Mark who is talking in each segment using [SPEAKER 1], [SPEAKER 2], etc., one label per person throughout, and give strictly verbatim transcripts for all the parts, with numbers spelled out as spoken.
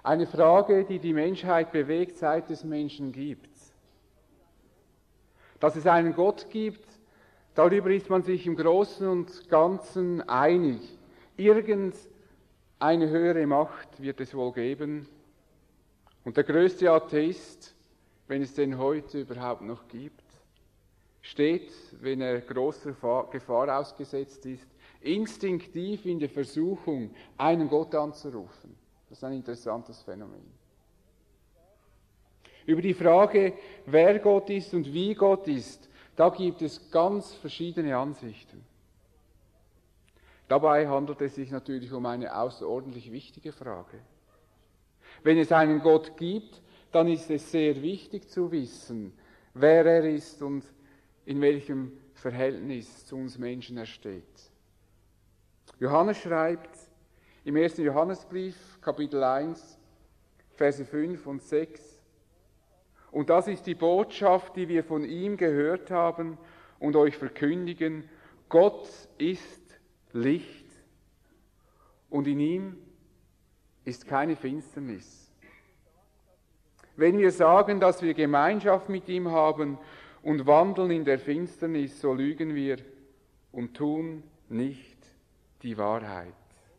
[SPEAKER 1] Eine Frage, die die Menschheit bewegt, seit es Menschen gibt. Dass es einen Gott gibt, darüber ist man sich im Großen und Ganzen einig. Irgendeine höhere Macht wird es wohl geben. Und der größte Atheist, wenn es den heute überhaupt noch gibt, steht, wenn er großer Gefahr ausgesetzt ist, instinktiv in der Versuchung, einen Gott anzurufen. Das ist ein interessantes Phänomen. Über die Frage, wer Gott ist und wie Gott ist, da gibt es ganz verschiedene Ansichten. Dabei handelt es sich natürlich um eine außerordentlich wichtige Frage. Wenn es einen Gott gibt, dann ist es sehr wichtig zu wissen, wer er ist und in welchem Verhältnis zu uns Menschen er steht. Johannes schreibt im ersten Johannesbrief, Kapitel eins, Verse fünf und sechs, und das ist die Botschaft, die wir von ihm gehört haben und euch verkündigen: Gott ist Licht und in ihm ist keine Finsternis. Wenn wir sagen, dass wir Gemeinschaft mit ihm haben und wandeln in der Finsternis, so lügen wir und tun nicht die Wahrheit.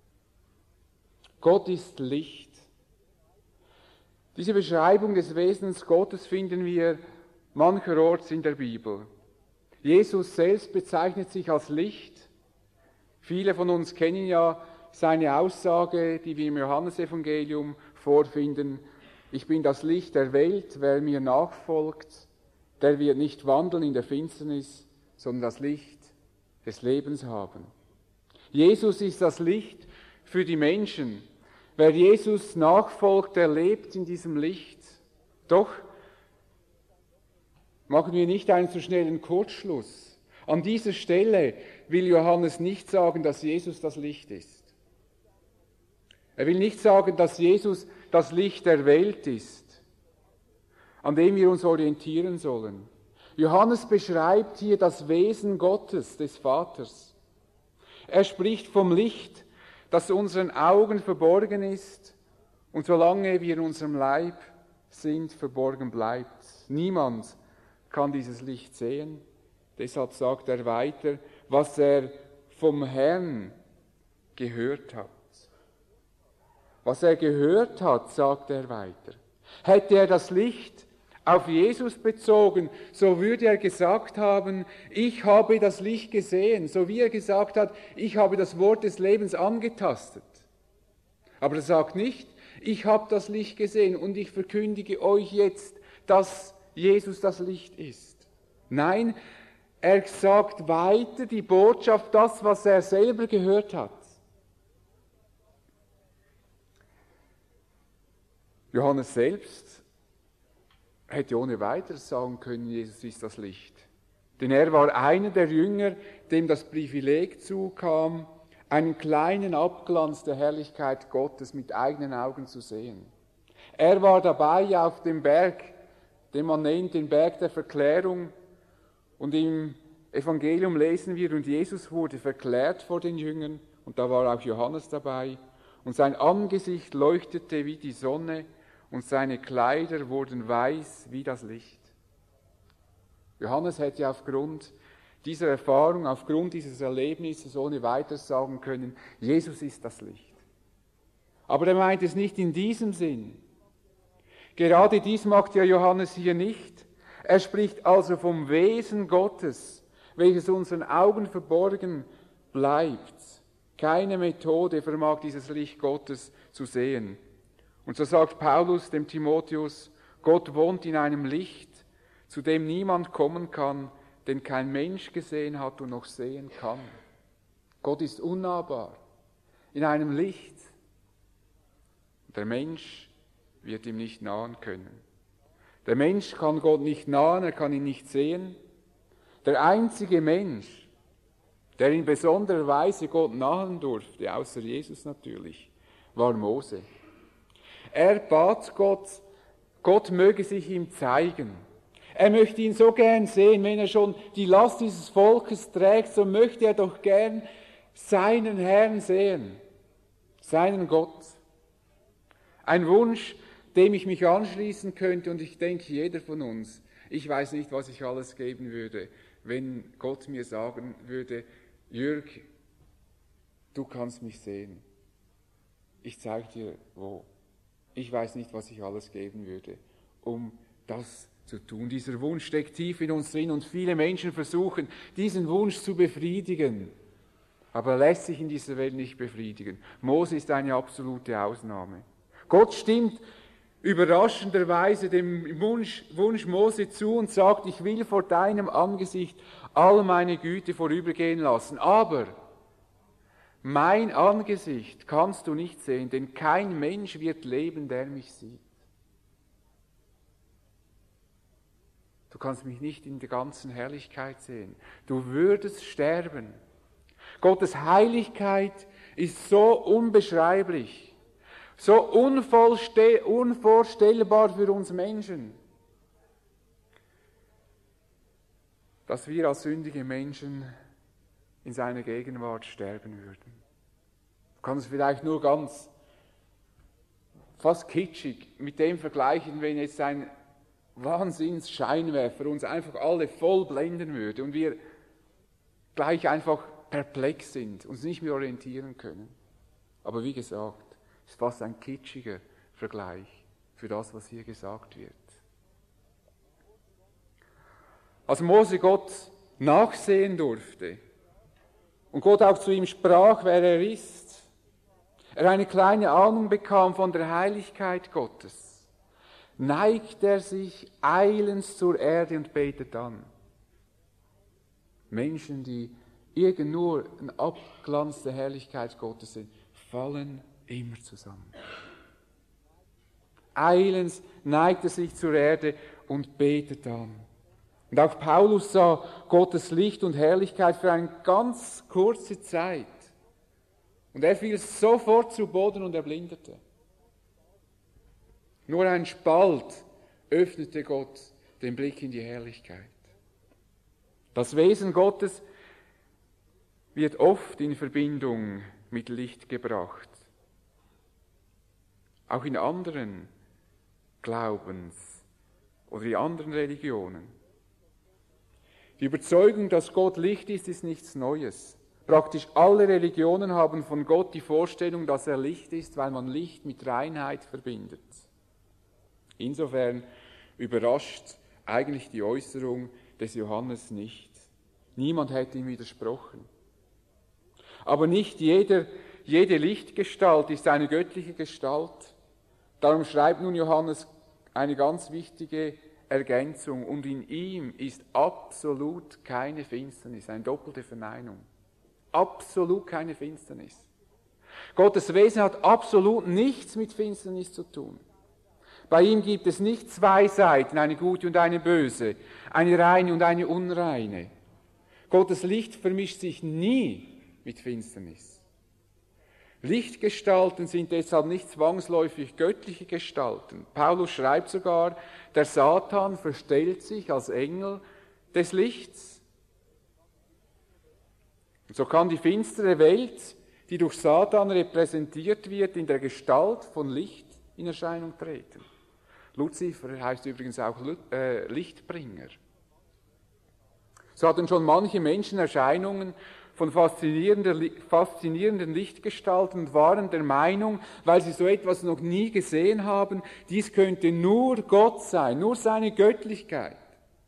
[SPEAKER 1] Gott ist Licht. Diese Beschreibung des Wesens Gottes finden wir mancherorts in der Bibel. Jesus selbst bezeichnet sich als Licht. Viele von uns kennen ja seine Aussage, die wir im Johannesevangelium vorfinden: Ich bin das Licht der Welt, wer mir nachfolgt, der wird nicht wandeln in der Finsternis, sondern das Licht des Lebens haben. Jesus ist das Licht für die Menschen. Wer Jesus nachfolgt, der lebt in diesem Licht. Doch machen wir nicht einen zu schnellen Kurzschluss. An dieser Stelle will Johannes nicht sagen, dass Jesus das Licht ist. Er will nicht sagen, dass Jesus das Licht der Welt ist, an dem wir uns orientieren sollen. Johannes beschreibt hier das Wesen Gottes, des Vaters. Er spricht vom Licht, das unseren Augen verborgen ist und solange wir in unserem Leib sind, verborgen bleibt. Niemand kann dieses Licht sehen. Deshalb sagt er weiter, was er vom Herrn gehört hat. Was er gehört hat, sagt er weiter. Hätte er das Licht auf Jesus bezogen, so würde er gesagt haben, ich habe das Licht gesehen, so wie er gesagt hat, ich habe das Wort des Lebens angetastet. Aber er sagt nicht, ich habe das Licht gesehen und ich verkündige euch jetzt, dass Jesus das Licht ist. Nein, er sagt weiter die Botschaft, das, was er selber gehört hat. Johannes selbst hätte ohne weiteres sagen können, Jesus ist das Licht. Denn er war einer der Jünger, dem das Privileg zukam, einen kleinen Abglanz der Herrlichkeit Gottes mit eigenen Augen zu sehen. Er war dabei auf dem Berg, den man nennt den Berg der Verklärung. Und im Evangelium lesen wir, und Jesus wurde verklärt vor den Jüngern, und da war auch Johannes dabei, und sein Angesicht leuchtete wie die Sonne, und seine Kleider wurden weiß wie das Licht. Johannes hätte aufgrund dieser Erfahrung, aufgrund dieses Erlebnisses ohne weiteres sagen können, Jesus ist das Licht. Aber er meint es nicht in diesem Sinn. Gerade dies macht ja Johannes hier nicht. Er spricht also vom Wesen Gottes, welches unseren Augen verborgen bleibt. Keine Methode vermag dieses Licht Gottes zu sehen. Und so sagt Paulus dem Timotheus, Gott wohnt in einem Licht, zu dem niemand kommen kann, den kein Mensch gesehen hat und noch sehen kann. Gott ist unnahbar, in einem Licht. Der Mensch wird ihm nicht nahen können. Der Mensch kann Gott nicht nahen, er kann ihn nicht sehen. Der einzige Mensch, der in besonderer Weise Gott nahen durfte, außer Jesus natürlich, war Mose. Er bat Gott, Gott möge sich ihm zeigen. Er möchte ihn so gern sehen, wenn er schon die Last dieses Volkes trägt, so möchte er doch gern seinen Herrn sehen, seinen Gott. Ein Wunsch, dem ich mich anschließen könnte, und ich denke, jeder von uns, ich weiß nicht, was ich alles geben würde, wenn Gott mir sagen würde, Jürg, du kannst mich sehen. Ich zeige dir wo. Ich weiß nicht, was ich alles geben würde, um das zu tun. Dieser Wunsch steckt tief in uns drin und viele Menschen versuchen, diesen Wunsch zu befriedigen. Aber er lässt sich in dieser Welt nicht befriedigen. Mose ist eine absolute Ausnahme. Gott stimmt überraschenderweise dem Wunsch, Wunsch Mose zu und sagt, ich will vor deinem Angesicht all meine Güte vorübergehen lassen. Aber mein Angesicht kannst du nicht sehen, denn kein Mensch wird leben, der mich sieht. Du kannst mich nicht in der ganzen Herrlichkeit sehen. Du würdest sterben. Gottes Heiligkeit ist so unbeschreiblich, so unvorstellbar für uns Menschen, dass wir als sündige Menschen in seiner Gegenwart sterben würden. Du kannst es vielleicht nur ganz, fast kitschig mit dem vergleichen, wenn jetzt ein Wahnsinns-Scheinwerfer uns einfach alle voll blenden würde und wir gleich einfach perplex sind, uns nicht mehr orientieren können. Aber wie gesagt, es ist fast ein kitschiger Vergleich für das, was hier gesagt wird. Als Mose Gott nachsehen durfte und Gott auch zu ihm sprach, wer er ist, er eine kleine Ahnung bekam von der Heiligkeit Gottes, neigt er sich eilends zur Erde und betet an. Menschen, die irgend nur ein Abglanz der Herrlichkeit Gottes sind, fallen immer zusammen. Eilends neigt er sich zur Erde und betet an. Und auch Paulus sah Gottes Licht und Herrlichkeit für eine ganz kurze Zeit. Und er fiel sofort zu Boden und erblindete. Nur ein Spalt öffnete Gott den Blick in die Herrlichkeit. Das Wesen Gottes wird oft in Verbindung mit Licht gebracht. Auch in anderen Glaubens- oder in anderen Religionen. Die Überzeugung, dass Gott Licht ist, ist nichts Neues. Praktisch alle Religionen haben von Gott die Vorstellung, dass er Licht ist, weil man Licht mit Reinheit verbindet. Insofern überrascht eigentlich die Äußerung des Johannes nicht. Niemand hätte ihm widersprochen. Aber nicht jeder, jede Lichtgestalt ist eine göttliche Gestalt. Darum schreibt nun Johannes eine ganz wichtige Ergänzung. Und in ihm ist absolut keine Finsternis, eine doppelte Verneinung. Absolut keine Finsternis. Gottes Wesen hat absolut nichts mit Finsternis zu tun. Bei ihm gibt es nicht zwei Seiten, eine gute und eine böse, eine reine und eine unreine. Gottes Licht vermischt sich nie mit Finsternis. Lichtgestalten sind deshalb nicht zwangsläufig göttliche Gestalten. Paulus schreibt sogar, der Satan verstellt sich als Engel des Lichts. Und so kann die finstere Welt, die durch Satan repräsentiert wird, in der Gestalt von Licht in Erscheinung treten. Luzifer heißt übrigens auch Lichtbringer. So hatten schon manche Menschen Erscheinungen von faszinierenden Lichtgestalten und waren der Meinung, weil sie so etwas noch nie gesehen haben, dies könnte nur Gott sein, nur seine Göttlichkeit.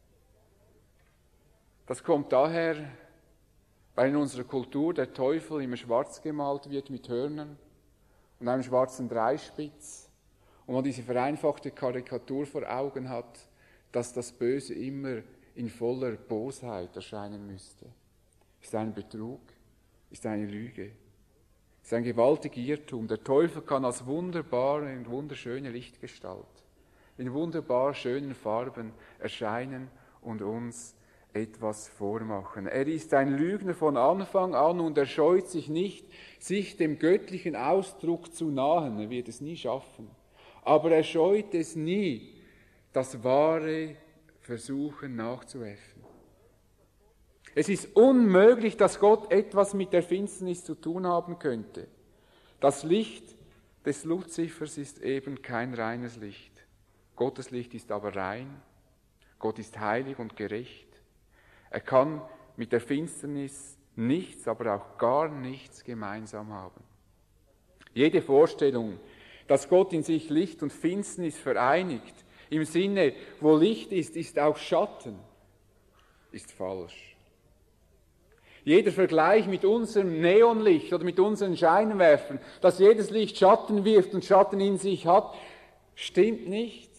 [SPEAKER 1] Das kommt daher, weil in unserer Kultur der Teufel immer schwarz gemalt wird mit Hörnern und einem schwarzen Dreispitz. Und man diese vereinfachte Karikatur vor Augen hat, dass das Böse immer in voller Bosheit erscheinen müsste. Ist ein Betrug, ist eine Lüge, ist ein gewaltiger Irrtum. Der Teufel kann als wunderbare und wunderschöne Lichtgestalt in wunderbar schönen Farben erscheinen und uns etwas vormachen. Er ist ein Lügner von Anfang an und er scheut sich nicht, sich dem göttlichen Ausdruck zu nahen. Er wird es nie schaffen. Aber er scheut es nie, das wahre Versuchen nachzuäffen. Es ist unmöglich, dass Gott etwas mit der Finsternis zu tun haben könnte. Das Licht des Luzifers ist eben kein reines Licht. Gottes Licht ist aber rein. Gott ist heilig und gerecht. Er kann mit der Finsternis nichts, aber auch gar nichts gemeinsam haben. Jede Vorstellung, dass Gott in sich Licht und Finsternis vereinigt, im Sinne, wo Licht ist, ist auch Schatten, ist falsch. Jeder Vergleich mit unserem Neonlicht oder mit unseren Scheinwerfern, dass jedes Licht Schatten wirft und Schatten in sich hat, stimmt nicht.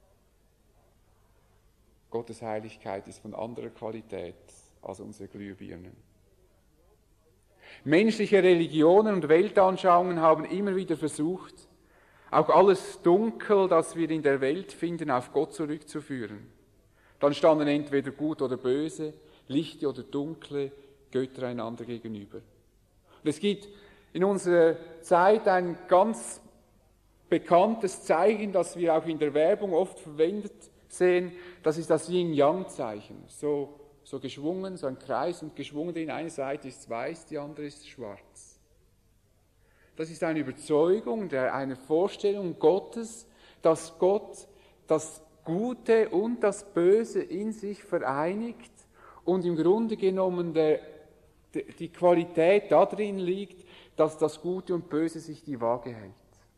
[SPEAKER 1] Gottes Heiligkeit ist von anderer Qualität als unsere Glühbirnen. Menschliche Religionen und Weltanschauungen haben immer wieder versucht, auch alles Dunkel, das wir in der Welt finden, auf Gott zurückzuführen. Dann standen entweder gut oder böse, lichte oder dunkle Götter einander gegenüber. Und es gibt in unserer Zeit ein ganz bekanntes Zeichen, das wir auch in der Werbung oft verwendet sehen, das ist das Yin-Yang-Zeichen. So, so geschwungen, so ein Kreis und geschwungen, die eine Seite ist weiß, die andere ist schwarz. Das ist eine Überzeugung, eine Vorstellung Gottes, dass Gott das Gute und das Böse in sich vereinigt und im Grunde genommen der, die Qualität darin liegt, dass das Gute und Böse sich die Waage hält.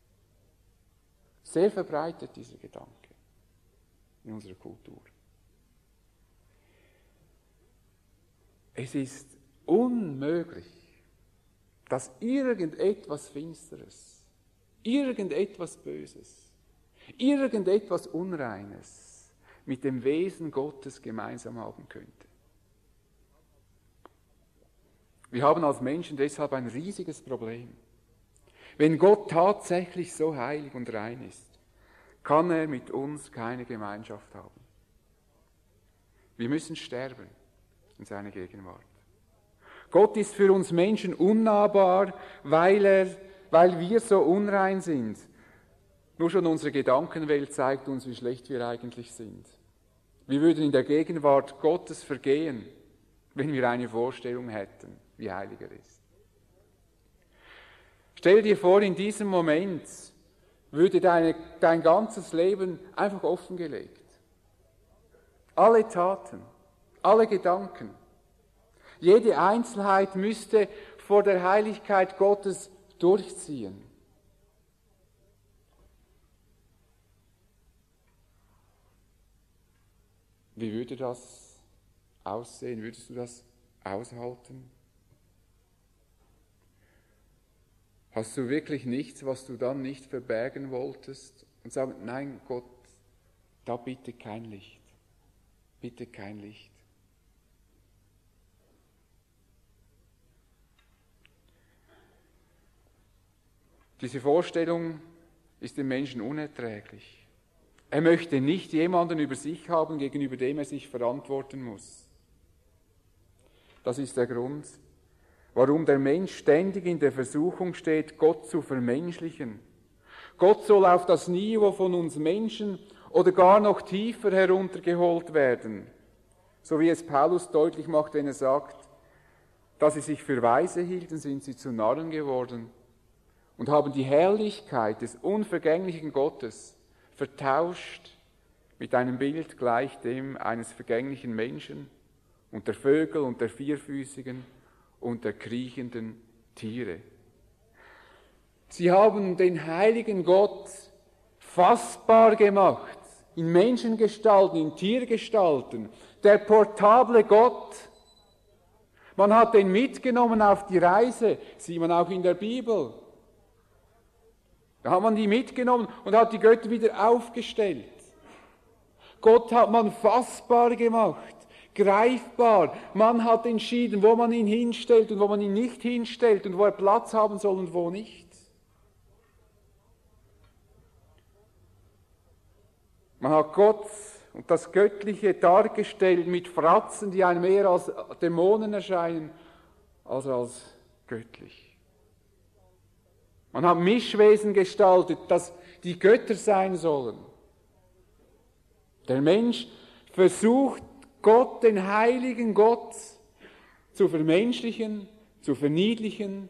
[SPEAKER 1] Sehr verbreitet dieser Gedanke in unserer Kultur. Es ist unmöglich, dass irgendetwas Finsteres, irgendetwas Böses, irgendetwas Unreines mit dem Wesen Gottes gemeinsam haben könnte. Wir haben als Menschen deshalb ein riesiges Problem. Wenn Gott tatsächlich so heilig und rein ist, kann er mit uns keine Gemeinschaft haben. Wir müssen sterben in seiner Gegenwart. Gott ist für uns Menschen unnahbar, weil, er, weil wir so unrein sind. Nur schon unsere Gedankenwelt zeigt uns, wie schlecht wir eigentlich sind. Wir würden in der Gegenwart Gottes vergehen, wenn wir eine Vorstellung hätten, wie heilig er ist. Stell dir vor, in diesem Moment würde deine, dein ganzes Leben einfach offengelegt. Alle Taten, alle Gedanken, jede Einzelheit müsste vor der Heiligkeit Gottes durchziehen. Wie würde das aussehen? Würdest du das aushalten? Hast du wirklich nichts, was du dann nicht verbergen wolltest und sagen, nein Gott, da bitte kein Licht, bitte kein Licht. Diese Vorstellung ist dem Menschen unerträglich. Er möchte nicht jemanden über sich haben, gegenüber dem er sich verantworten muss. Das ist der Grund, warum der Mensch ständig in der Versuchung steht, Gott zu vermenschlichen. Gott soll auf das Niveau von uns Menschen oder gar noch tiefer heruntergeholt werden. So wie es Paulus deutlich macht, wenn er sagt, dass sie sich für Weise hielten, sind sie zu Narren geworden und haben die Herrlichkeit des unvergänglichen Gottes vertauscht mit einem Bild gleich dem eines vergänglichen Menschen und der Vögel und der Vierfüßigen und der kriechenden Tiere. Sie haben den heiligen Gott fassbar gemacht, in Menschengestalten, in Tiergestalten, der portable Gott. Man hat den mitgenommen auf die Reise, sieht man auch in der Bibel. Da hat man die mitgenommen und hat die Götter wieder aufgestellt. Gott hat man fassbar gemacht, greifbar. Man hat entschieden, wo man ihn hinstellt und wo man ihn nicht hinstellt und wo er Platz haben soll und wo nicht. Man hat Gott und das Göttliche dargestellt mit Fratzen, die einem eher als Dämonen erscheinen, als als göttlich. Man hat Mischwesen gestaltet, dass die Götter sein sollen. Der Mensch versucht, Gott, den heiligen Gott, zu vermenschlichen, zu verniedlichen,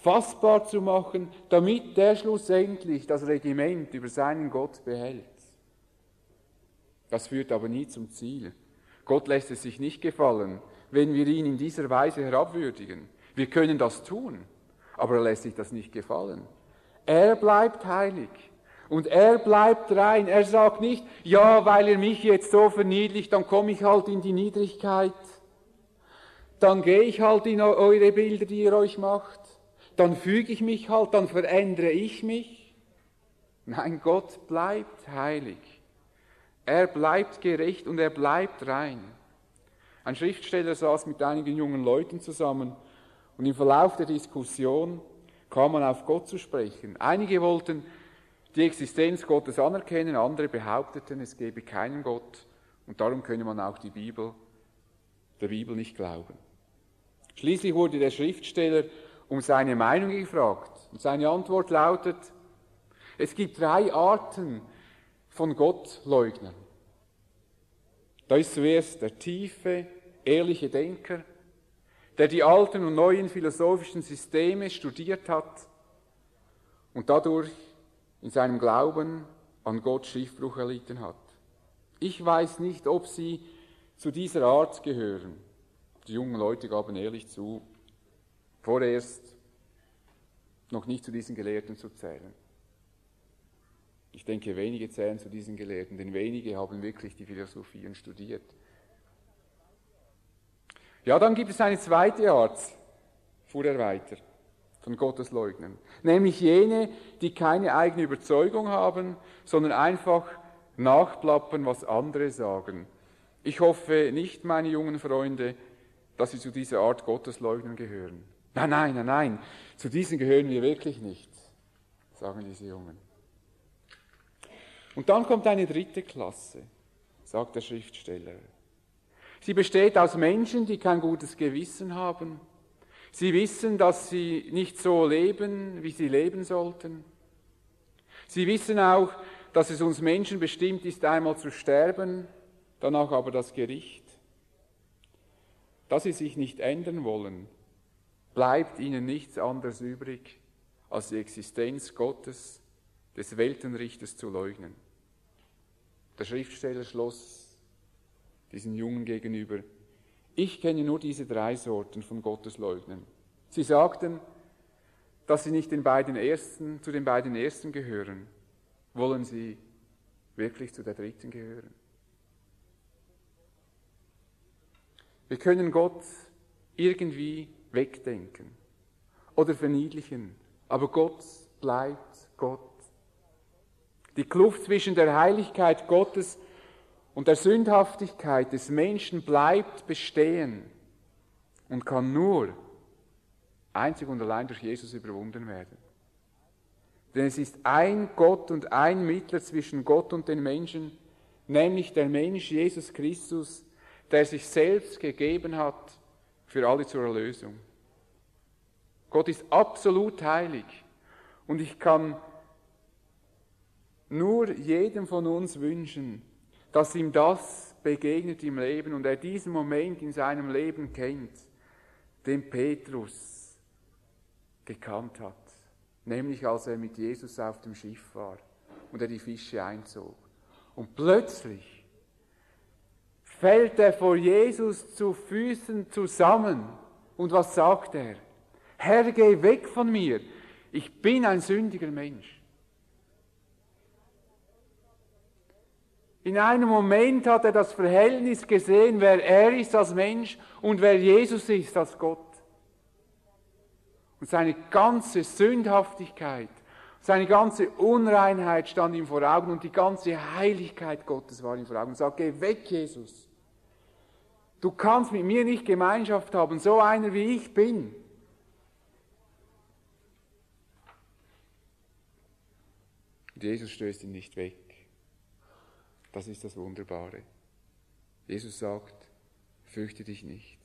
[SPEAKER 1] fassbar zu machen, damit der schlussendlich das Regiment über seinen Gott behält. Das führt aber nie zum Ziel. Gott lässt es sich nicht gefallen, wenn wir ihn in dieser Weise herabwürdigen. Wir können das tun, aber er lässt sich das nicht gefallen. Er bleibt heilig und er bleibt rein. Er sagt nicht, ja, weil ihr mich jetzt so verniedlicht, dann komme ich halt in die Niedrigkeit. Dann gehe ich halt in eure Bilder, die ihr euch macht. Dann füge ich mich halt, dann verändere ich mich. Nein, Gott bleibt heilig. Er bleibt gerecht und er bleibt rein. Ein Schriftsteller saß mit einigen jungen Leuten zusammen und im Verlauf der Diskussion kam man auf Gott zu sprechen. Einige wollten die Existenz Gottes anerkennen, andere behaupteten, es gebe keinen Gott und darum könne man auch die Bibel, der Bibel nicht glauben. Schließlich wurde der Schriftsteller um seine Meinung gefragt und seine Antwort lautet, es gibt drei Arten von Gottleugnern. Da ist zuerst der tiefe, ehrliche Denker, der die alten und neuen philosophischen Systeme studiert hat und dadurch in seinem Glauben an Gott Schiffbruch erlitten hat. Ich weiß nicht, ob sie zu dieser Art gehören. Die jungen Leute gaben ehrlich zu, vorerst noch nicht zu diesen Gelehrten zu zählen. Ich denke, wenige zählen zu diesen Gelehrten, denn wenige haben wirklich die Philosophien studiert. Ja, dann gibt es eine zweite Art, fuhr er weiter, von Gottesleugnern, nämlich jene, die keine eigene Überzeugung haben, sondern einfach nachplappern, was andere sagen. Ich hoffe nicht, meine jungen Freunde, dass sie zu dieser Art Gottesleugnern gehören. Nein, nein, nein, nein, zu diesen gehören wir wirklich nicht, sagen diese Jungen. Und dann kommt eine dritte Klasse, sagt der Schriftsteller. Sie besteht aus Menschen, die kein gutes Gewissen haben. Sie wissen, dass sie nicht so leben, wie sie leben sollten. Sie wissen auch, dass es uns Menschen bestimmt ist, einmal zu sterben, danach aber das Gericht. Da sie sich nicht ändern wollen, bleibt ihnen nichts anderes übrig, als die Existenz Gottes, des Weltenrichters zu leugnen. Der Schriftsteller schloss diesen Jungen gegenüber, ich kenne nur diese drei Sorten von Gottesleugnern. Sie sagten, dass sie nicht den beiden ersten, zu den beiden ersten gehören. Wollen sie wirklich zu der dritten gehören? Wir können Gott irgendwie wegdenken oder verniedlichen, aber Gott bleibt Gott. Die Kluft zwischen der Heiligkeit Gottes und der Sündhaftigkeit des Menschen bleibt bestehen und kann nur einzig und allein durch Jesus überwunden werden. Denn es ist ein Gott und ein Mittler zwischen Gott und den Menschen, nämlich der Mensch Jesus Christus, der sich selbst gegeben hat für alle zur Erlösung. Gott ist absolut heilig und ich kann nur jedem von uns wünschen, dass ihm das begegnet im Leben und er diesen Moment in seinem Leben kennt, den Petrus gekannt hat, nämlich als er mit Jesus auf dem Schiff war und er die Fische einzog. Und plötzlich fällt er vor Jesus zu Füßen zusammen und was sagt er? Herr, geh weg von mir, ich bin ein sündiger Mensch. In einem Moment hat er das Verhältnis gesehen, wer er ist als Mensch und wer Jesus ist als Gott. Und seine ganze Sündhaftigkeit, seine ganze Unreinheit stand ihm vor Augen und die ganze Heiligkeit Gottes war ihm vor Augen. Und sagt, geh weg, Jesus. Du kannst mit mir nicht Gemeinschaft haben, so einer wie ich bin. Und Jesus stößt ihn nicht weg. Das ist das Wunderbare. Jesus sagt, fürchte dich nicht.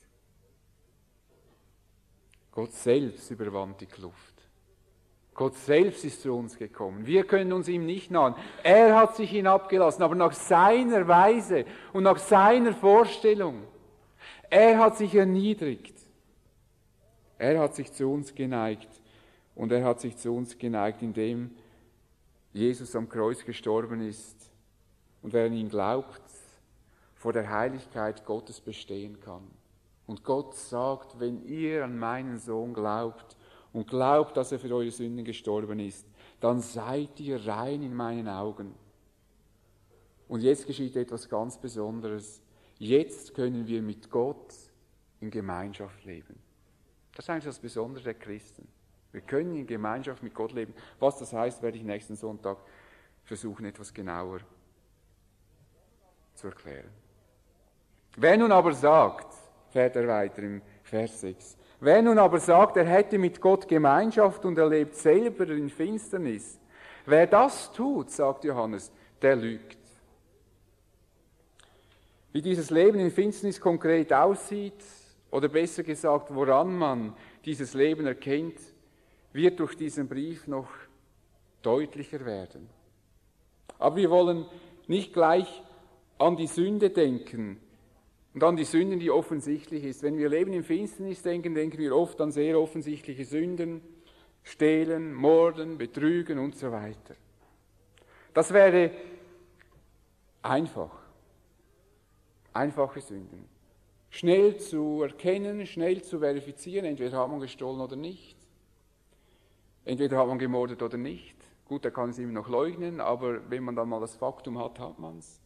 [SPEAKER 1] Gott selbst überwand die Kluft. Gott selbst ist zu uns gekommen. Wir können uns ihm nicht nahen. Er hat sich hinabgelassen, aber nach seiner Weise und nach seiner Vorstellung. Er hat sich erniedrigt. Er hat sich zu uns geneigt. und er hat sich zu uns geneigt, indem Jesus am Kreuz gestorben ist und wer an ihn glaubt, vor der Heiligkeit Gottes bestehen kann. Und Gott sagt, wenn ihr an meinen Sohn glaubt und glaubt, dass er für eure Sünden gestorben ist, dann seid ihr rein in meinen Augen. Und jetzt geschieht etwas ganz Besonderes. Jetzt können wir mit Gott in Gemeinschaft leben. Das ist eigentlich das Besondere der Christen. Wir können in Gemeinschaft mit Gott leben. Was das heißt, werde ich nächsten Sonntag versuchen, etwas genauer zu erklären. Wer nun aber sagt, fährt er weiter im Vers sechs, wer nun aber sagt, er hätte mit Gott Gemeinschaft und er lebt selber in Finsternis, wer das tut, sagt Johannes, der lügt. Wie dieses Leben in Finsternis konkret aussieht, oder besser gesagt, woran man dieses Leben erkennt, wird durch diesen Brief noch deutlicher werden. Aber wir wollen nicht gleich an die Sünde denken und an die Sünden, die offensichtlich ist. Wenn wir Leben in Finsternis denken, denken wir oft an sehr offensichtliche Sünden, Stehlen, Morden, Betrügen und so weiter. Das wäre einfach. Einfache Sünden. Schnell zu erkennen, schnell zu verifizieren, entweder hat man gestohlen oder nicht. Entweder hat man gemordet oder nicht. Gut, er kann es immer noch leugnen, aber wenn man dann mal das Faktum hat, hat man es.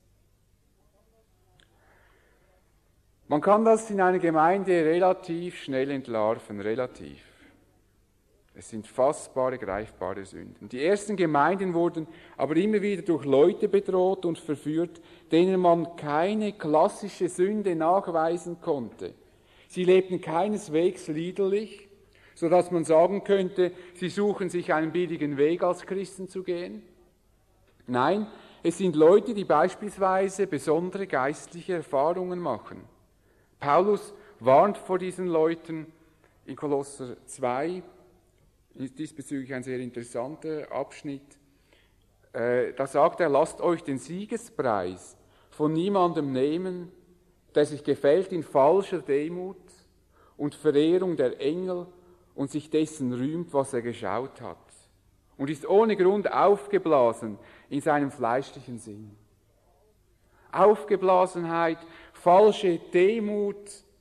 [SPEAKER 1] Man kann das in einer Gemeinde relativ schnell entlarven, relativ. Es sind fassbare, greifbare Sünden. Die ersten Gemeinden wurden aber immer wieder durch Leute bedroht und verführt, denen man keine klassische Sünde nachweisen konnte. Sie lebten keineswegs liederlich, sodass man sagen könnte, sie suchen sich einen billigen Weg, als Christen zu gehen. Nein, es sind Leute, die beispielsweise besondere geistliche Erfahrungen machen. Paulus warnt vor diesen Leuten in Kolosser zwei, diesbezüglich ein sehr interessanter Abschnitt. Äh, da sagt er, lasst euch den Siegespreis von niemandem nehmen, der sich gefällt in falscher Demut und Verehrung der Engel und sich dessen rühmt, was er geschaut hat und ist ohne Grund aufgeblasen in seinem fleischlichen Sinn. Aufgeblasenheit, falsche Demut,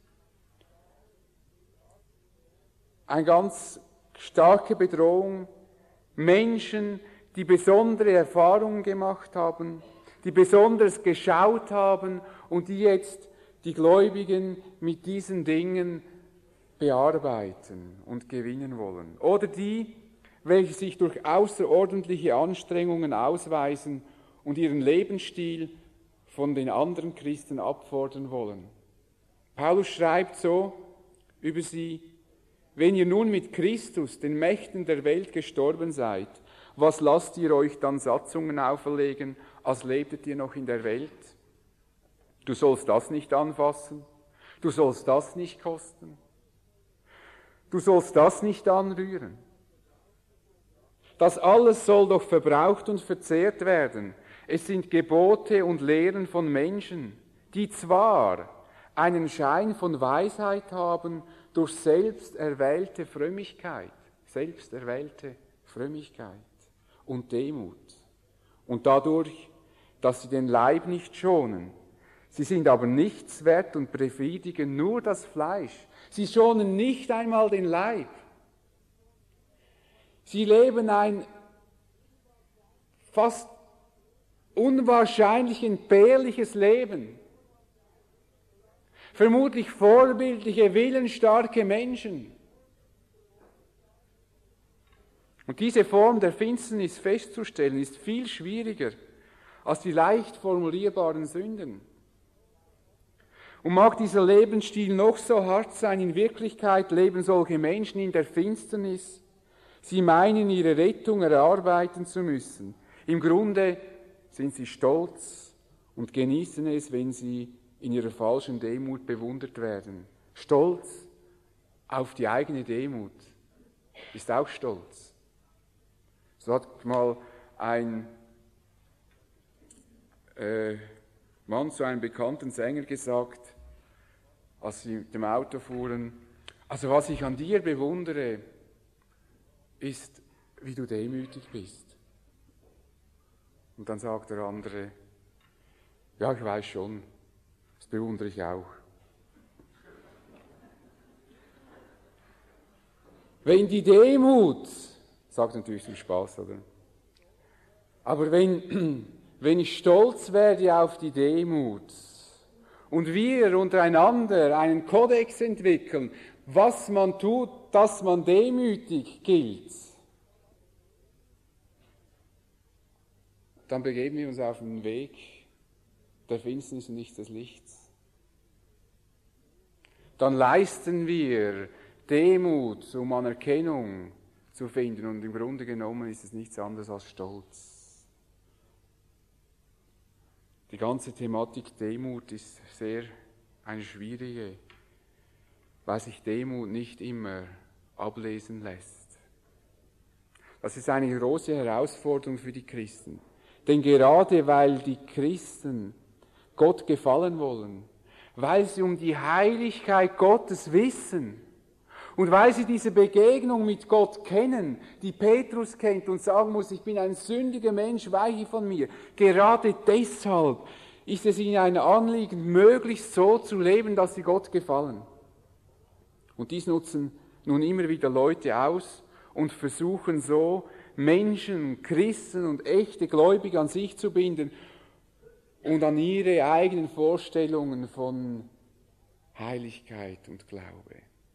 [SPEAKER 1] eine ganz starke Bedrohung, Menschen, die besondere Erfahrungen gemacht haben, die besonders geschaut haben und die jetzt die Gläubigen mit diesen Dingen bearbeiten und gewinnen wollen. Oder die, welche sich durch außerordentliche Anstrengungen ausweisen und ihren Lebensstil von den anderen Christen abfordern wollen. Paulus schreibt so über sie: Wenn ihr nun mit Christus, den Mächten der Welt, gestorben seid, was lasst ihr euch dann Satzungen auferlegen, als lebtet ihr noch in der Welt? Du sollst das nicht anfassen, du sollst das nicht kosten, du sollst das nicht anrühren. Das alles soll doch verbraucht und verzehrt werden. Es sind Gebote und Lehren von Menschen, die zwar einen Schein von Weisheit haben durch selbsterwählte Frömmigkeit, selbsterwählte Frömmigkeit und Demut. Und dadurch, dass sie den Leib nicht schonen. Sie sind aber nichts wert und befriedigen nur das Fleisch. Sie schonen nicht einmal den Leib. Sie leben ein fast unwahrscheinlich entbehrliches Leben. Vermutlich vorbildliche, willensstarke Menschen. Und diese Form der Finsternis festzustellen, ist viel schwieriger als die leicht formulierbaren Sünden. Und mag dieser Lebensstil noch so hart sein, in Wirklichkeit leben solche Menschen in der Finsternis. Sie meinen, ihre Rettung erarbeiten zu müssen. Im Grunde sind sie stolz und genießen es, wenn sie in ihrer falschen Demut bewundert werden. Stolz auf die eigene Demut ist auch Stolz. So hat mal ein äh, Mann zu einem bekannten Sänger gesagt, als sie mit dem Auto fuhren: Also was ich an dir bewundere, ist, wie du demütig bist. Und dann sagt der andere, ja, ich weiß schon, das bewundere ich auch. Wenn die Demut, sagt natürlich zum Spaß, oder? Aber wenn, wenn ich stolz werde auf die Demut und wir untereinander einen Kodex entwickeln, was man tut, dass man demütig gilt, dann begeben wir uns auf den Weg der Finsternis und nicht des Lichts. Dann leisten wir Demut, um Anerkennung zu finden, und im Grunde genommen ist es nichts anderes als Stolz. Die ganze Thematik Demut ist sehr eine schwierige, weil sich Demut nicht immer ablesen lässt. Das ist eine große Herausforderung für die Christen. Denn gerade weil die Christen Gott gefallen wollen, weil sie um die Heiligkeit Gottes wissen und weil sie diese Begegnung mit Gott kennen, die Petrus kennt und sagen muss, ich bin ein sündiger Mensch, weiche von mir. Gerade deshalb ist es ihnen ein Anliegen, möglichst so zu leben, dass sie Gott gefallen. Und dies nutzen nun immer wieder Leute aus und versuchen so, Menschen, Christen und echte Gläubige an sich zu binden und an ihre eigenen Vorstellungen von Heiligkeit und Glaube.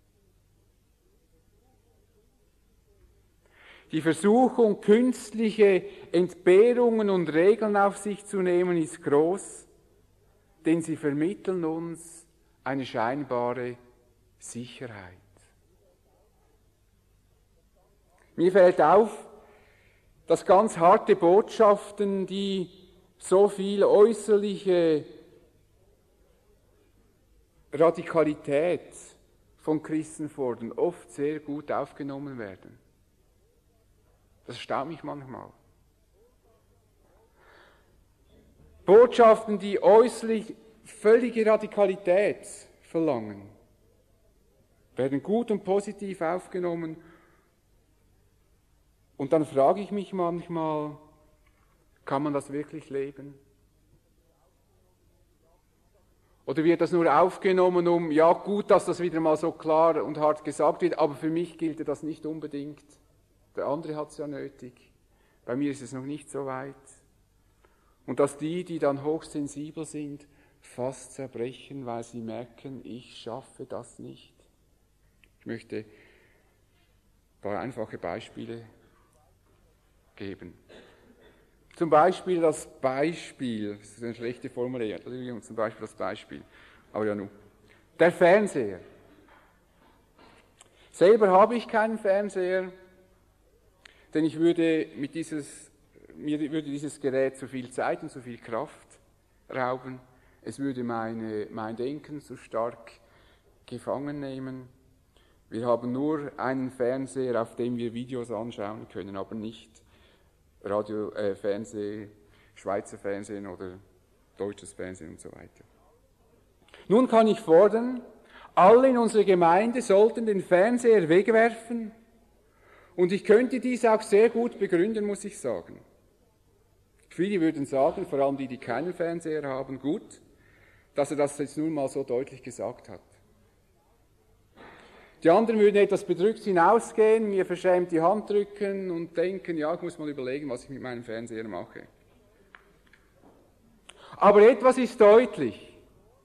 [SPEAKER 1] Die Versuchung, künstliche Entbehrungen und Regeln auf sich zu nehmen, ist groß, denn sie vermitteln uns eine scheinbare Sicherheit. Mir fällt auf, dass ganz harte Botschaften, die so viel äußerliche Radikalität von Christen fordern, oft sehr gut aufgenommen werden. Das erstaunt mich manchmal. Botschaften, die äußerlich völlige Radikalität verlangen, werden gut und positiv aufgenommen. Und dann frage ich mich manchmal, kann man das wirklich leben? Oder wird das nur aufgenommen, um, ja gut, dass das wieder mal so klar und hart gesagt wird, aber für mich gilt das nicht unbedingt. Der andere hat es ja nötig. Bei mir ist es noch nicht so weit. Und dass die, die dann hochsensibel sind, fast zerbrechen, weil sie merken, ich schaffe das nicht. Ich möchte ein paar einfache Beispiele geben. Zum Beispiel das Beispiel, das ist eine schlechte Formulierung, zum Beispiel das Beispiel, aber ja nun. Der Fernseher. Selber habe ich keinen Fernseher, denn ich würde mit dieses, mir würde dieses Gerät zu viel Zeit und zu viel Kraft rauben. Es würde meine, mein Denken zu stark gefangen nehmen. Wir haben nur einen Fernseher, auf dem wir Videos anschauen können, aber nicht Radio, äh, Fernsehen, Schweizer Fernsehen oder deutsches Fernsehen und so weiter. Nun kann ich fordern, alle in unserer Gemeinde sollten den Fernseher wegwerfen und ich könnte dies auch sehr gut begründen, muss ich sagen. Viele würden sagen, vor allem die, die keinen Fernseher haben, gut, dass er das jetzt nun mal so deutlich gesagt hat. Die anderen würden etwas bedrückt hinausgehen, mir verschämt die Hand drücken und denken, ja, ich muss mal überlegen, was ich mit meinem Fernseher mache. Aber etwas ist deutlich.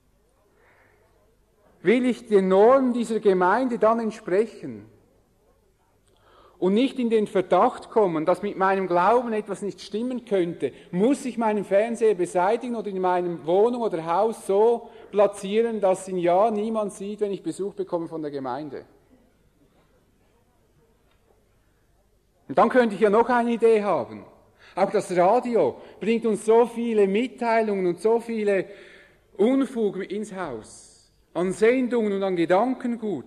[SPEAKER 1] Will ich den Normen dieser Gemeinde dann entsprechen und nicht in den Verdacht kommen, dass mit meinem Glauben etwas nicht stimmen könnte, muss ich meinen Fernseher beseitigen oder in meiner Wohnung oder Haus so platzieren, dass ihn ja niemand sieht, wenn ich Besuch bekomme von der Gemeinde. Und dann könnte ich ja noch eine Idee haben. Auch das Radio bringt uns so viele Mitteilungen und so viele Unfug ins Haus, an Sendungen und an Gedankengut.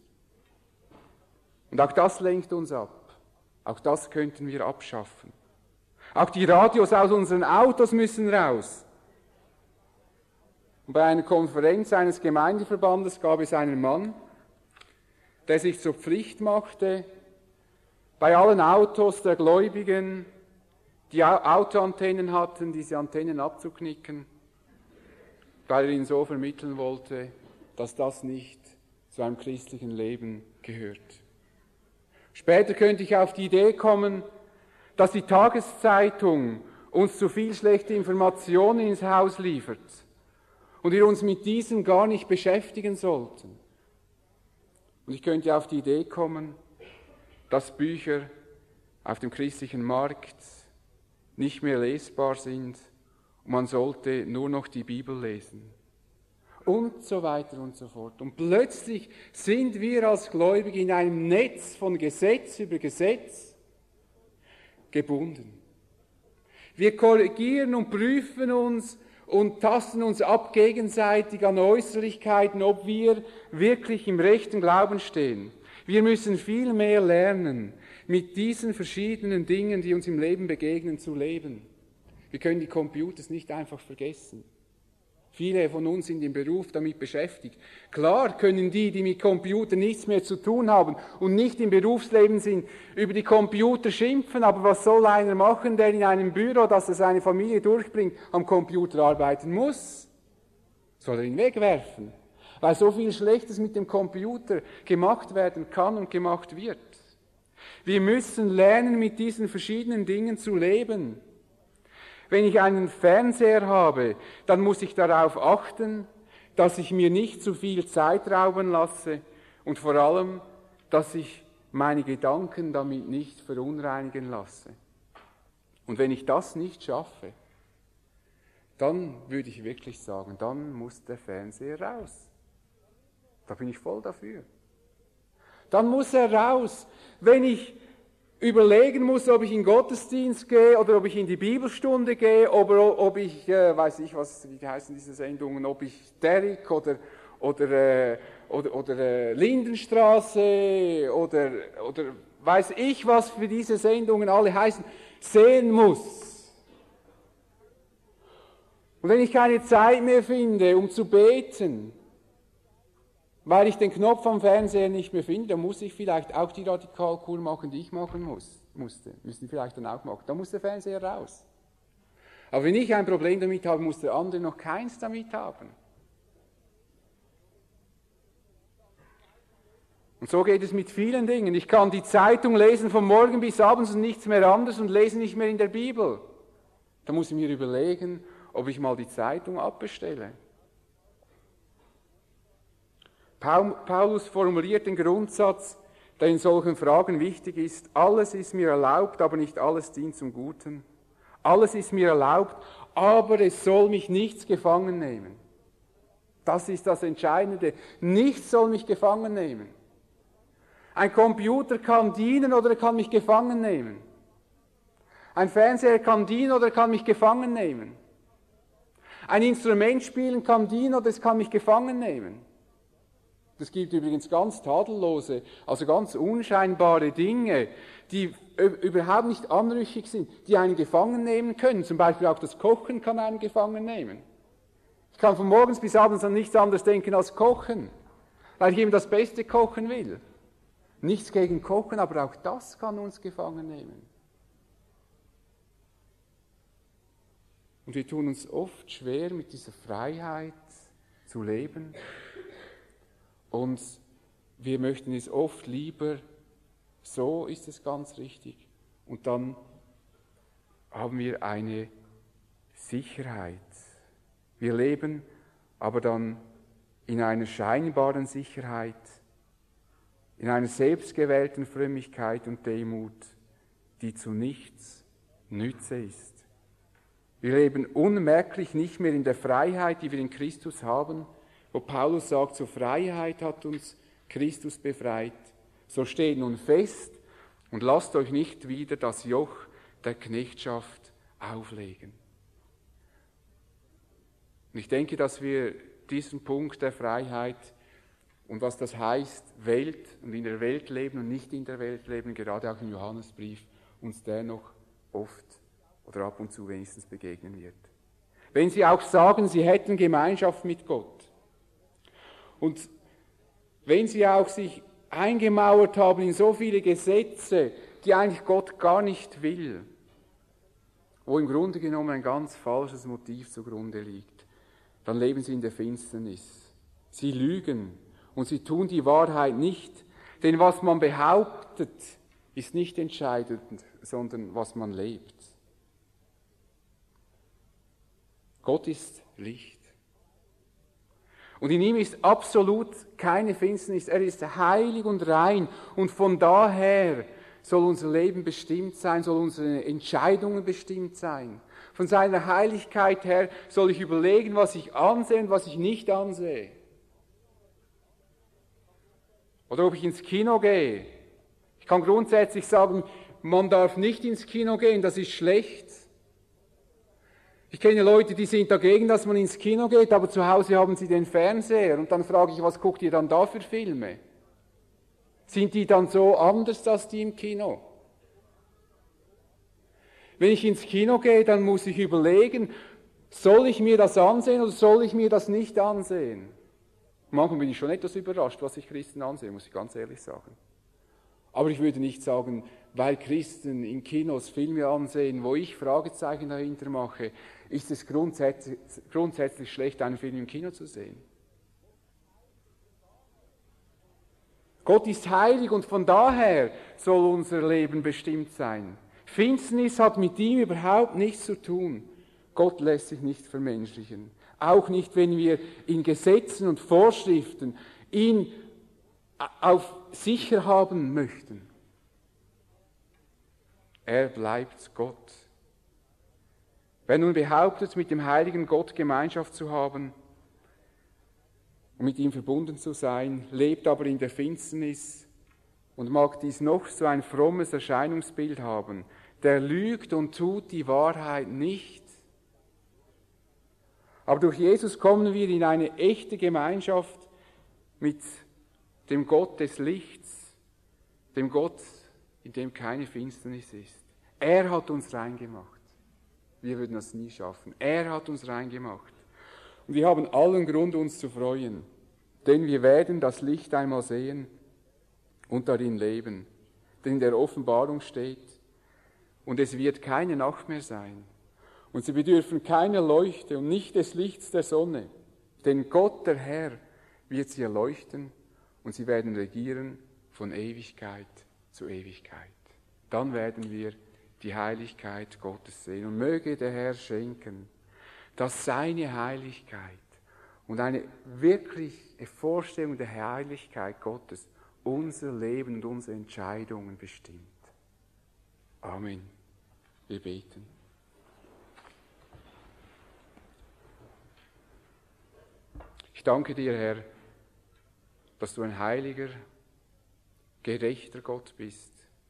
[SPEAKER 1] Und auch das lenkt uns ab. Auch das könnten wir abschaffen. Auch die Radios aus unseren Autos müssen raus. Und bei einer Konferenz eines Gemeindeverbandes gab es einen Mann, der sich zur Pflicht machte, Bei allen Autos der Gläubigen, die Autoantennen hatten, diese Antennen abzuknicken, weil er ihnen so vermitteln wollte, dass das nicht zu einem christlichen Leben gehört. Später könnte ich auf die Idee kommen, dass die Tageszeitung uns zu viel schlechte Informationen ins Haus liefert und wir uns mit diesem gar nicht beschäftigen sollten. Und ich könnte auf die Idee kommen, dass Bücher auf dem christlichen Markt nicht mehr lesbar sind und man sollte nur noch die Bibel lesen. Und so weiter und so fort. Und plötzlich sind wir als Gläubige in einem Netz von Gesetz über Gesetz gebunden. Wir korrigieren und prüfen uns und tasten uns ab gegenseitig an Äußerlichkeiten, ob wir wirklich im rechten Glauben stehen. Wir müssen viel mehr lernen, mit diesen verschiedenen Dingen, die uns im Leben begegnen, zu leben. Wir können die Computers nicht einfach vergessen. Viele von uns sind im Beruf damit beschäftigt. Klar können die, die mit Computern nichts mehr zu tun haben und nicht im Berufsleben sind, über die Computer schimpfen, aber was soll einer machen, der in einem Büro, das er seine Familie durchbringt, am Computer arbeiten muss? Soll er ihn wegwerfen? Weil so viel Schlechtes mit dem Computer gemacht werden kann und gemacht wird. Wir müssen lernen, mit diesen verschiedenen Dingen zu leben. Wenn ich einen Fernseher habe, dann muss ich darauf achten, dass ich mir nicht zu viel Zeit rauben lasse und vor allem, dass ich meine Gedanken damit nicht verunreinigen lasse. Und wenn ich das nicht schaffe, dann würde ich wirklich sagen, dann muss der Fernseher raus. Da bin ich voll dafür. Dann muss er raus. Wenn ich überlegen muss, ob ich in den Gottesdienst gehe oder ob ich in die Bibelstunde gehe oder ob ich, äh, weiß ich was, wie heißen diese Sendungen, ob ich Derrick oder, oder, äh, oder, oder äh, Lindenstraße oder, oder weiß ich was für diese Sendungen alle heißen, sehen muss. Und wenn ich keine Zeit mehr finde, um zu beten, weil ich den Knopf am Fernseher nicht mehr finde, dann muss ich vielleicht auch die Radikalkur machen, die ich machen muss, musste. Müssen vielleicht dann auch machen. Da muss der Fernseher raus. Aber wenn ich ein Problem damit habe, muss der andere noch keins damit haben. Und so geht es mit vielen Dingen. Ich kann die Zeitung lesen von morgen bis abends und nichts mehr anderes und lese nicht mehr in der Bibel. Da muss ich mir überlegen, ob ich mal die Zeitung abbestelle. Paulus formuliert den Grundsatz, der in solchen Fragen wichtig ist: Alles ist mir erlaubt, aber nicht alles dient zum Guten. Alles ist mir erlaubt, aber es soll mich nichts gefangen nehmen. Das ist das Entscheidende. Nichts soll mich gefangen nehmen. Ein Computer kann dienen oder er kann mich gefangen nehmen. Ein Fernseher kann dienen oder er kann mich gefangen nehmen. Ein Instrument spielen kann dienen oder es kann mich gefangen nehmen. Es gibt übrigens ganz tadellose, also ganz unscheinbare Dinge, die überhaupt nicht anrüchig sind, die einen gefangen nehmen können. Zum Beispiel auch das Kochen kann einen gefangen nehmen. Ich kann von morgens bis abends an nichts anderes denken als Kochen, weil ich eben das Beste kochen will. Nichts gegen Kochen, aber auch das kann uns gefangen nehmen. Und wir tun uns oft schwer, mit dieser Freiheit zu leben. Und wir möchten es oft lieber, so ist es ganz richtig. Und dann haben wir eine Sicherheit. Wir leben aber dann in einer scheinbaren Sicherheit, in einer selbstgewählten Frömmigkeit und Demut, die zu nichts Nütze ist. Wir leben unmerklich nicht mehr in der Freiheit, die wir in Christus haben, wo Paulus sagt, zur Freiheit hat uns Christus befreit. So steht nun fest und lasst euch nicht wieder das Joch der Knechtschaft auflegen. Und ich denke, dass wir diesen Punkt der Freiheit und was das heißt, Welt und in der Welt leben und nicht in der Welt leben, gerade auch im Johannesbrief, uns der noch oft oder ab und zu wenigstens begegnen wird. Wenn sie auch sagen, sie hätten Gemeinschaft mit Gott, und wenn sie auch sich eingemauert haben in so viele Gesetze, die eigentlich Gott gar nicht will, wo im Grunde genommen ein ganz falsches Motiv zugrunde liegt, dann leben sie in der Finsternis. Sie lügen und sie tun die Wahrheit nicht, denn was man behauptet, ist nicht entscheidend, sondern was man lebt. Gott ist Licht. Und in ihm ist absolut keine Finsternis. Er ist heilig und rein. Und von daher soll unser Leben bestimmt sein, soll unsere Entscheidungen bestimmt sein. Von seiner Heiligkeit her soll ich überlegen, was ich ansehe und was ich nicht ansehe. Oder ob ich ins Kino gehe. Ich kann grundsätzlich sagen, man darf nicht ins Kino gehen, das ist schlecht. Ich kenne Leute, die sind dagegen, dass man ins Kino geht, aber zu Hause haben sie den Fernseher. Und dann frage ich, was guckt ihr dann da für Filme? Sind die dann so anders als die im Kino? Wenn ich ins Kino gehe, dann muss ich überlegen, soll ich mir das ansehen oder soll ich mir das nicht ansehen? Manchmal bin ich schon etwas überrascht, was ich Christen ansehe, muss ich ganz ehrlich sagen. Aber ich würde nicht sagen, weil Christen in Kinos Filme ansehen, wo ich Fragezeichen dahinter mache, ist es grundsätzlich, grundsätzlich schlecht, einen Film im Kino zu sehen. Gott ist heilig und von daher soll unser Leben bestimmt sein. Finsternis hat mit ihm überhaupt nichts zu tun. Gott lässt sich nicht vermenschlichen. Auch nicht, wenn wir in Gesetzen und Vorschriften ihn auf sicher haben möchten. Er bleibt Gott. Wer nun behauptet, mit dem heiligen Gott Gemeinschaft zu haben und mit ihm verbunden zu sein, lebt aber in der Finsternis und mag dies noch so ein frommes Erscheinungsbild haben, der lügt und tut die Wahrheit nicht. Aber durch Jesus kommen wir in eine echte Gemeinschaft mit dem Gott des Lichts, dem Gott, in dem keine Finsternis ist. Er hat uns reingemacht. Wir würden das nie schaffen. Er hat uns reingemacht. Und wir haben allen Grund, uns zu freuen, denn wir werden das Licht einmal sehen und darin leben. Denn in der Offenbarung steht, und es wird keine Nacht mehr sein. Und sie bedürfen keiner Leuchte und nicht des Lichts der Sonne. Denn Gott, der Herr, wird sie erleuchten und sie werden regieren von Ewigkeit zu Ewigkeit. Dann werden wir die Heiligkeit Gottes sehen. Und möge der Herr schenken, dass seine Heiligkeit und eine wirkliche Vorstellung der Heiligkeit Gottes unser Leben und unsere Entscheidungen bestimmt. Amen. Wir beten. Ich danke dir, Herr, dass du ein heiliger, gerechter Gott bist.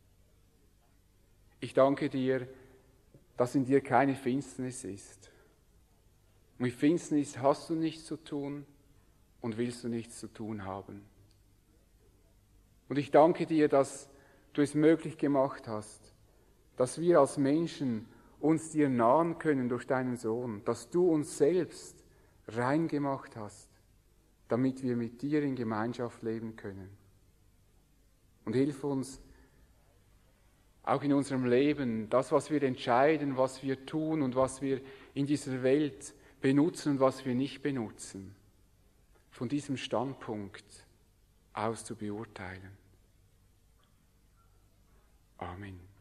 [SPEAKER 1] Ich danke dir, dass in dir keine Finsternis ist. Mit Finsternis hast du nichts zu tun und willst du nichts zu tun haben. Und ich danke dir, dass du es möglich gemacht hast, dass wir als Menschen uns dir nahen können durch deinen Sohn, dass du uns selbst rein gemacht hast, damit wir mit dir in Gemeinschaft leben können. Und hilf uns, auch in unserem Leben, das, was wir entscheiden, was wir tun und was wir in dieser Welt benutzen und was wir nicht benutzen, von diesem Standpunkt aus zu beurteilen. Amen.